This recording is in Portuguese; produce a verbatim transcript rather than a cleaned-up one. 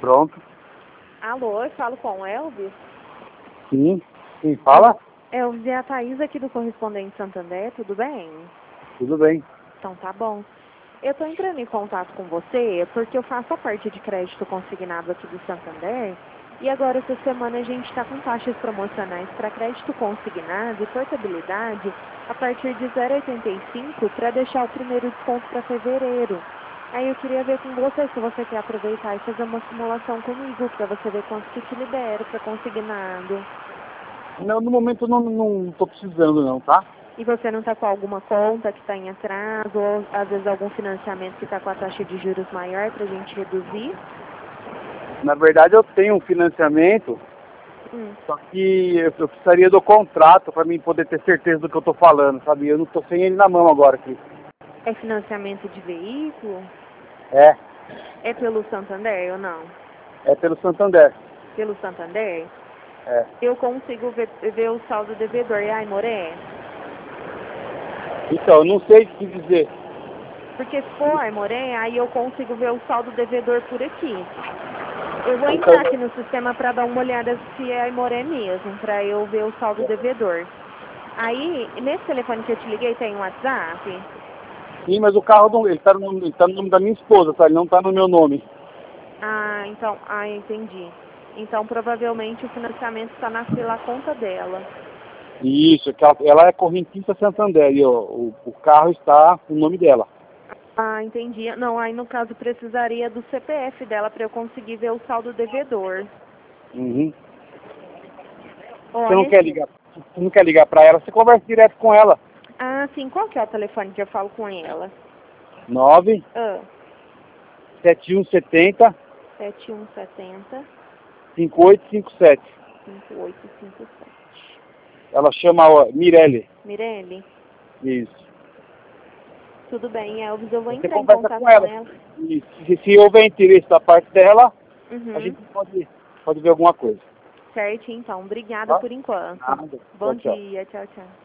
Pronto. Alô, eu falo com o Elvis? Sim. Quem fala? Elvis, é a Thaís aqui do Correspondente Santander, tudo bem? Tudo bem. Então tá bom. Eu estou entrando em contato com você porque eu faço a parte de crédito consignado aqui do Santander e agora essa semana a gente está com taxas promocionais para crédito consignado e portabilidade a partir de zero vírgula oitenta e cinco para deixar o primeiro desconto para fevereiro. Aí eu queria ver com você se você quer aproveitar e fazer uma simulação comigo para você ver quanto que te libera para consignado. Não, no momento eu não, não tô precisando não, tá? E você não está com alguma conta que está em atraso, ou às vezes algum financiamento que está com a taxa de juros maior para a gente reduzir? Na verdade eu tenho um financiamento, Hum. só que eu, eu precisaria do contrato para mim poder ter certeza do que eu tô falando, sabe? Eu não tô sem ele na mão agora aqui. É financiamento de veículo? É, É pelo Santander ou não? é pelo Santander. Pelo Santander? É. Eu consigo ver, ver o saldo devedor. E ai, Moré? Então, eu não sei te dizer. Porque se for Aimoré, aí eu consigo ver o saldo devedor por aqui. Eu vou Então, entrar aqui no sistema para dar uma olhada se é Aimoré mesmo, para eu ver o saldo devedor. Aí, nesse telefone que eu te liguei, tem um WhatsApp? sim, mas o carro não, ele tá no, nome- ele tá no nome da minha esposa, tá? Ele não tá no meu nome. Ah, então, ah, entendi. Então, provavelmente o financiamento está na pela conta dela. Isso, que ela, ela é correntista Santander e ó, o, o carro está no nome dela. Ah, entendi. Não, aí no caso precisaria do C P F dela para eu conseguir ver o saldo devedor. Uhum. Ó, Você não quer nesse... ligar, você não quer ligar para ela, você conversa direto com ela. Ah, sim. Qual que é o telefone que eu falo com ela? nove Ah, sete um sete zero sete um sete zero, cinco oito cinco sete. cinco oito cinco sete. Ela chama ó, Mirelle. Mirelle? Isso. Tudo bem, Elvis. Eu vou Você entrar em conversa contato com com ela. ela. E se, se houver interesse da parte dela, a Uhum. gente pode, pode ver alguma coisa. Certo, então. Obrigada Tá? por enquanto. Nada. Bom Tchau, tchau. dia. Tchau, tchau.